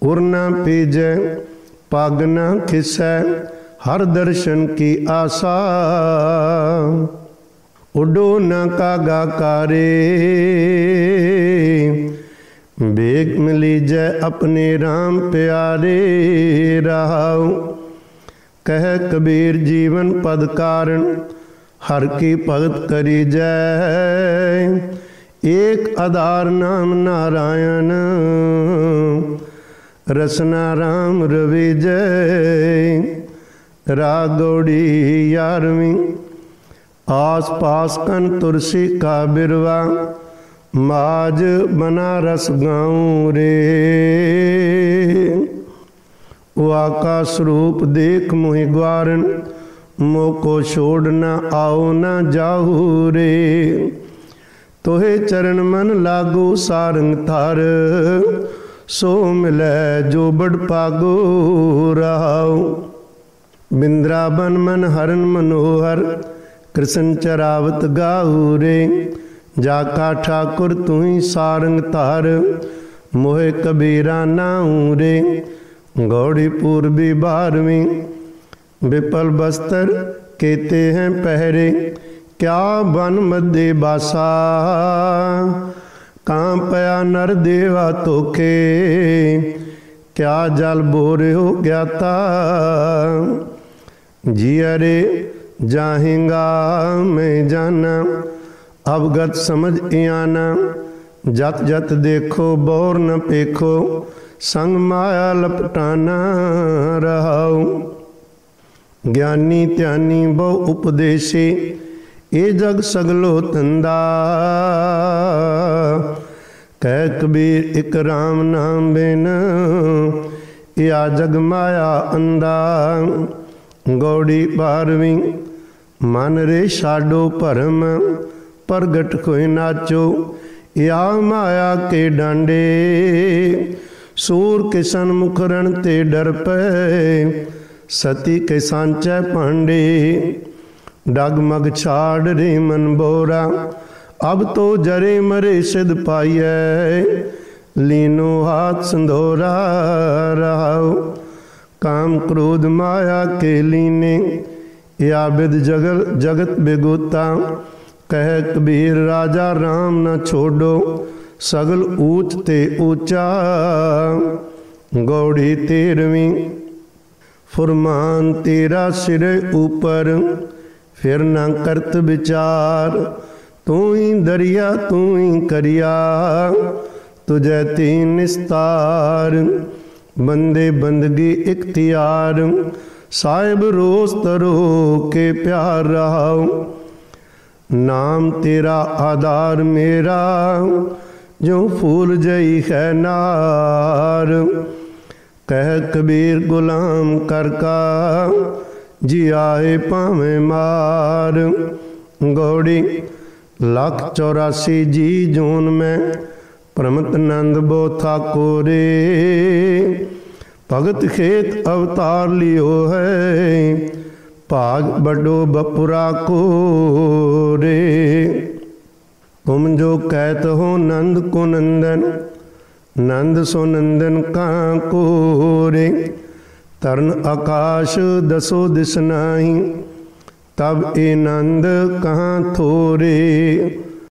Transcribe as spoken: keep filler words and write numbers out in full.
उर न पीजै पग न खिसै, हर दर्शन की आशा। उडो न कागा कारे, बेग मिली जय अपने राम प्यारे। रहाऊ कह कबीर जीवन पद कारण, हर की भगत करी जय। एक आधार नाम नारायण, रसना राम रवि जय। राग गौड़ी यारवीं, आस पास कन तुलसी का बिरवा, माज बनारस गाऊं रे। आकाश रूप देख मोहि ग्वारन, मोको छोड़ न आओ न जाहू रे। तोहे चरण मन लागू सारंग थार, सो मिलै जो बड़ पागो। रहाऊ बिंद्रावन मन हरन मनोहर, कृष्ण चरावत गाहू रे। जाका ठाकुर तू ही सारंग तार, मोहे कबीरा नाऊ रे। गौड़ी पूर्वी बारहवीं, विपल बस्तर केते हैं पहरे। क्या बन मध्य बासा, कांपया नर देवा तोखे। क्या जल बोरे हो ज्ञाता, जियरे जाहेंगा मैं जाना। अवगत समझ आना, जत जत देखो बोर न पेखो। संग माया लपटाना। रहाऊ ज्ञानी त्यानी बहु उपदेशे, ए जग सगलो तंदा। कह कबीर इक राम नाम बिन, या जग माया अंधा। गौड़ी बारहवीं, मन रे छाडो भरम, प्रगट कोई नाचो। या माया के डांडे, सूर के सन्मुख रण ते डर पे। सती के सांचे पांडे, डगमग छाड़ रे मन बोरा। अब तो जरे मरे सिद्ध पाइए, लीनो हाथ संधोरा। रहाऊ काम क्रोध माया के लीने, या विद जगल जगत बेगोता। कह कबीर राजा राम न छोड़ो, सगल ऊंच ते ऊंचा। गौड़ी तेरहवीं, फुरमान तेरा सिर ऊपर, फिर न करत विचार। तू ही दरिया तू ही करिया, तुझे तीन निस्तार। बंदे बंदगी इख्तियार, साहिब रोज तरो के प्यार। रहाऊ नाम तेरा आधार मेरा, जो फूल जई है नार। कह कबीर गुलाम कर का, जी आए पावे मार। गौड़ी लाख चौरासी जी जून में, प्रमत नंद बो ठाको रे। भगत खेत अवतार लियो है, भाग बड़ो बपुरा को रे। तुम जो कहत हो नंद को नंदन, नंद सो नंदन कहाँ को रे। तरण आकाश दसो दिस नाही, तब ए नंद कहाँ थोरे।